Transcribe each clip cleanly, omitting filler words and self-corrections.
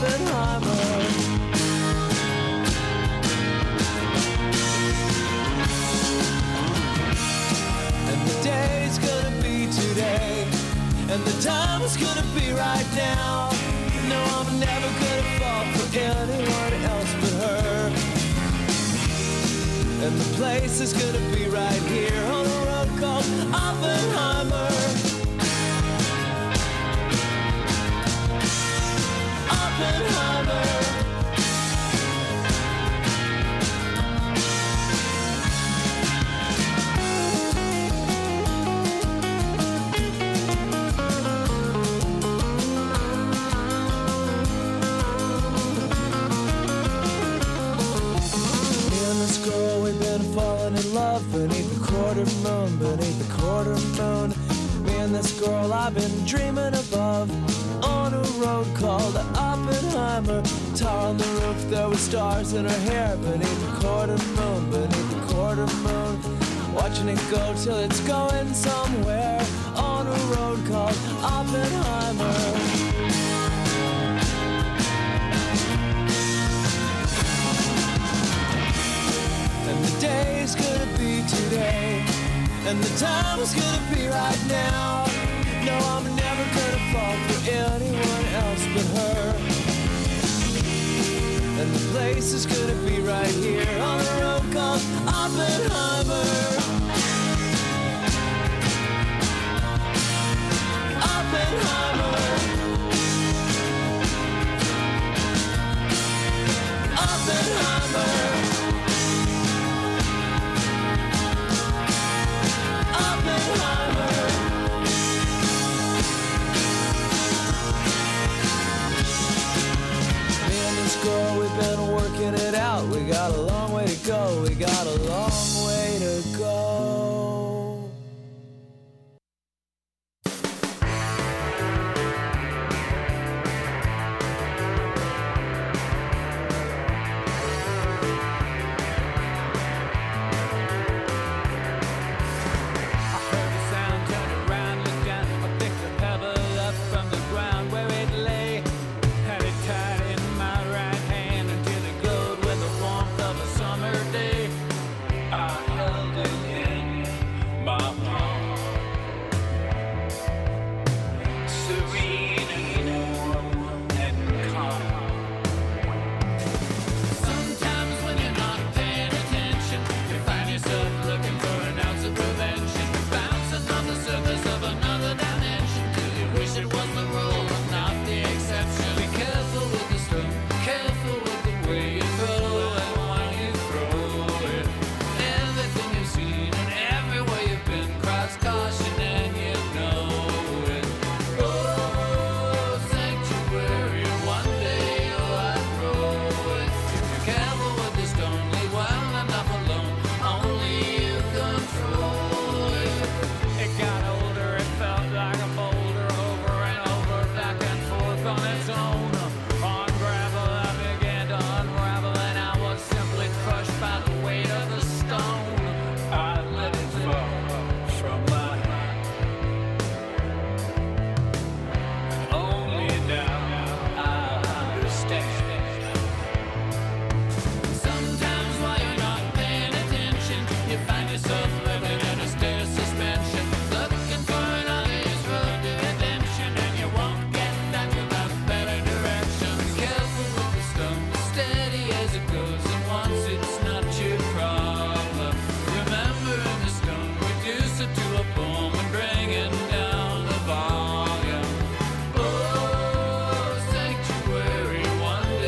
Oppenheimer. And the day's gonna be today, and the time's gonna be right now. No, I'm never gonna fall for anyone else but her. And the place is gonna be right here on a road called Oppenheimer. Oppenheimer. Falling in love beneath the quarter moon, beneath the quarter moon. Me and this girl I've been dreaming above, on a road called Oppenheimer. Tar on the roof, there were stars in her hair, beneath the quarter moon, beneath the quarter moon. Watching it go till it's going somewhere, on a road called Oppenheimer. And the day's gonna be today, and the time's gonna be right now. No, I'm never gonna fall for anyone else but her. And the place is gonna be right here on the road called Oppenheimer. Oppenheimer. Oppenheimer. Me and this girl, we've been working it out. We got a long way to go. We got a long way to go. One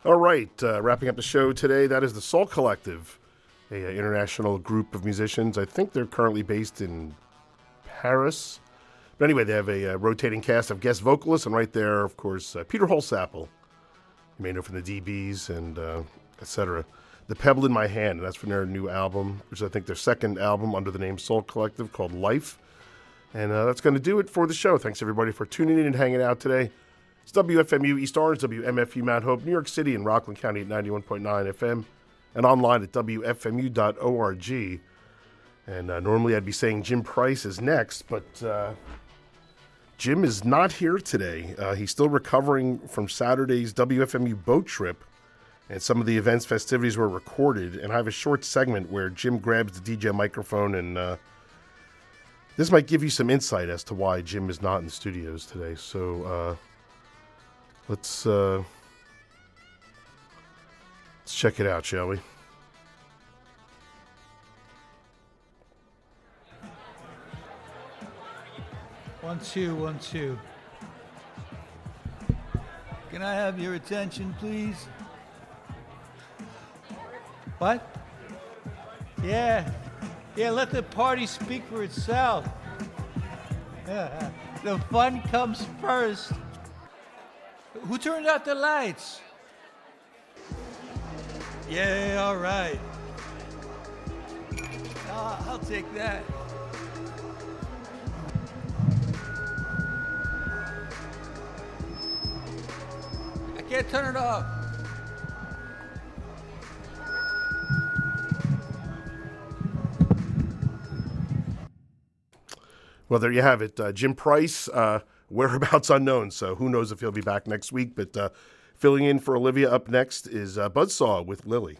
All right, wrapping up the show today, that is the Soul Collective, a international group of musicians. I think they're currently based in Paris. But anyway, they have a rotating cast of guest vocalists, and right there, of course, Peter Holsapple. You may know from the DBs and etc. The Pebble in My Hand, and that's from their new album, which is, I think, their second album under the name Soul Collective, called Life. And that's going to do it for the show. Thanks, everybody, for tuning in and hanging out today. It's WFMU East Orange, WMFU Mount Hope, New York City, and Rockland County at 91.9 FM, and online at WFMU.org. And normally I'd be saying Jim Price is next, but Jim is not here today. He's still recovering from Saturday's WFMU boat trip, and some of the event's festivities were recorded. And I have a short segment where Jim grabs the DJ microphone, and this might give you some insight as to why Jim is not in the studios today. So let's check it out, shall we? One, two. Can I have your attention, please? What? Yeah, let the party speak for itself. The fun comes first. Who turned out the lights? Yeah, all right. I'll take that. I can't turn it off. Well, there you have it. Jim Price, whereabouts unknown, so who knows if he'll be back next week. But filling in for Olivia up next is Buzzsaw with Lily.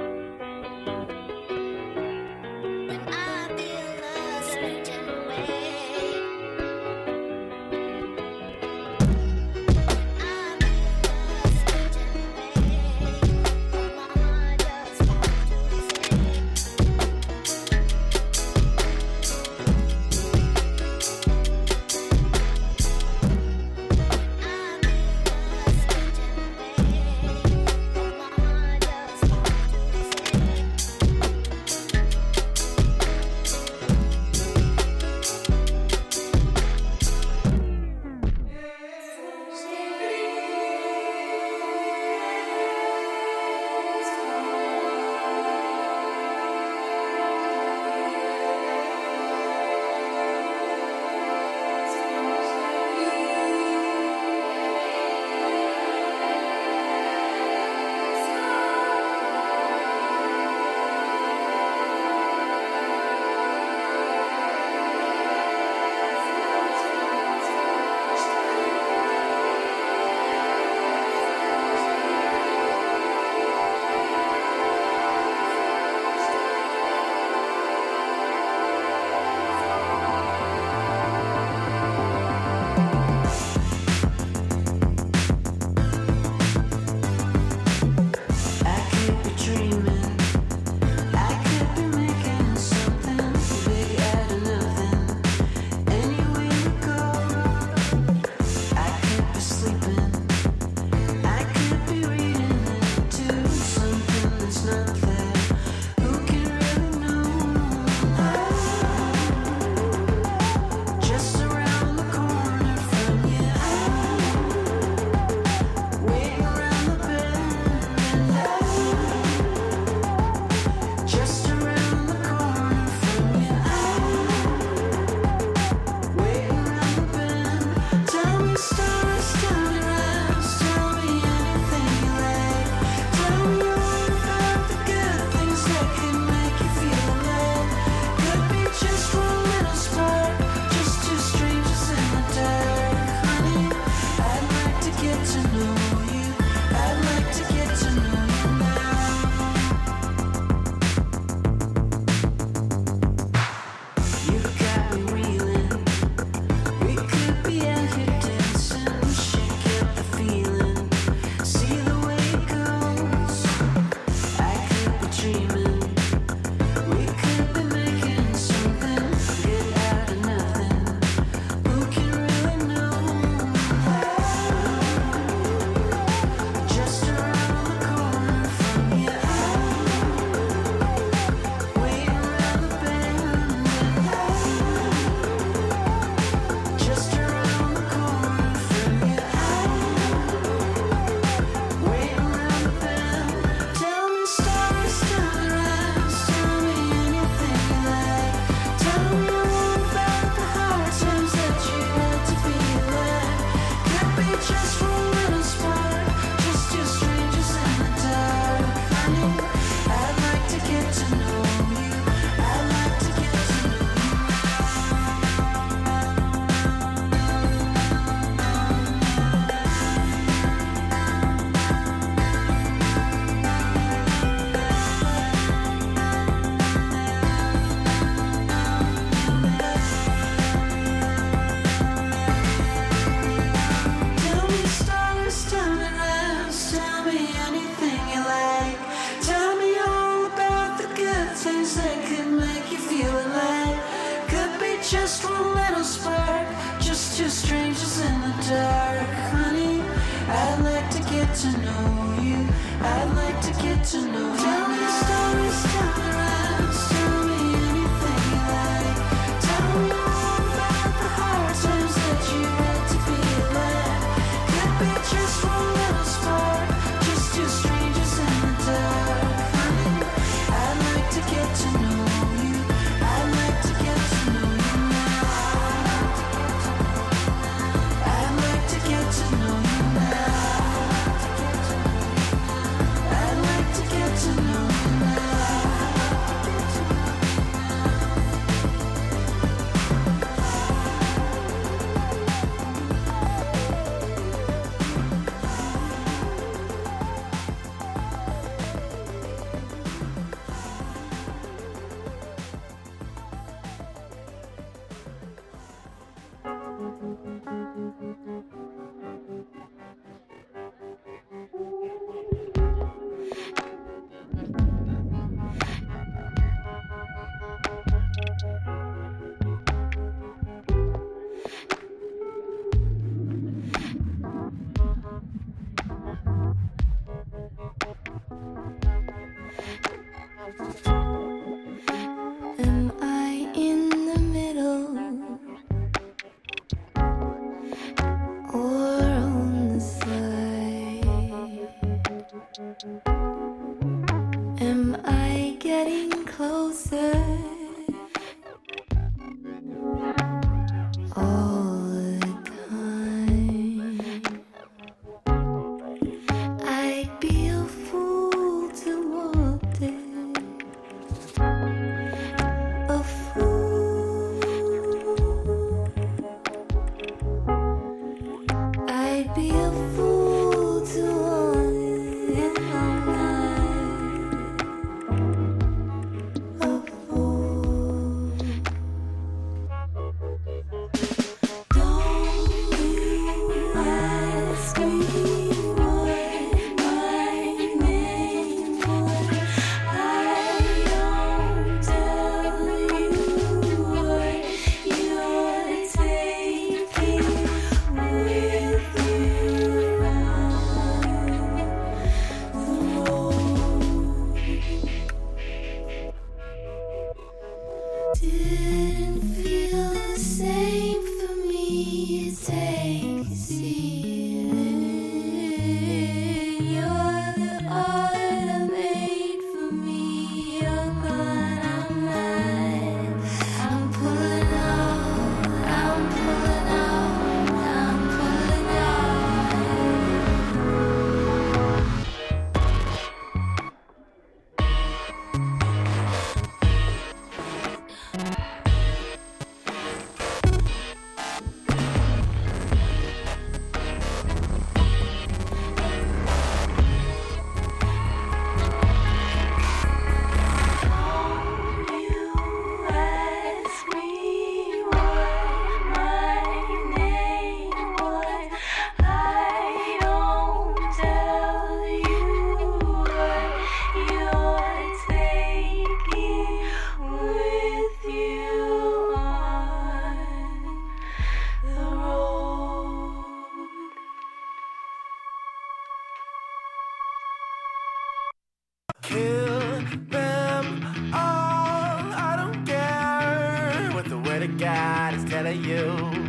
When I feel a certain way. you.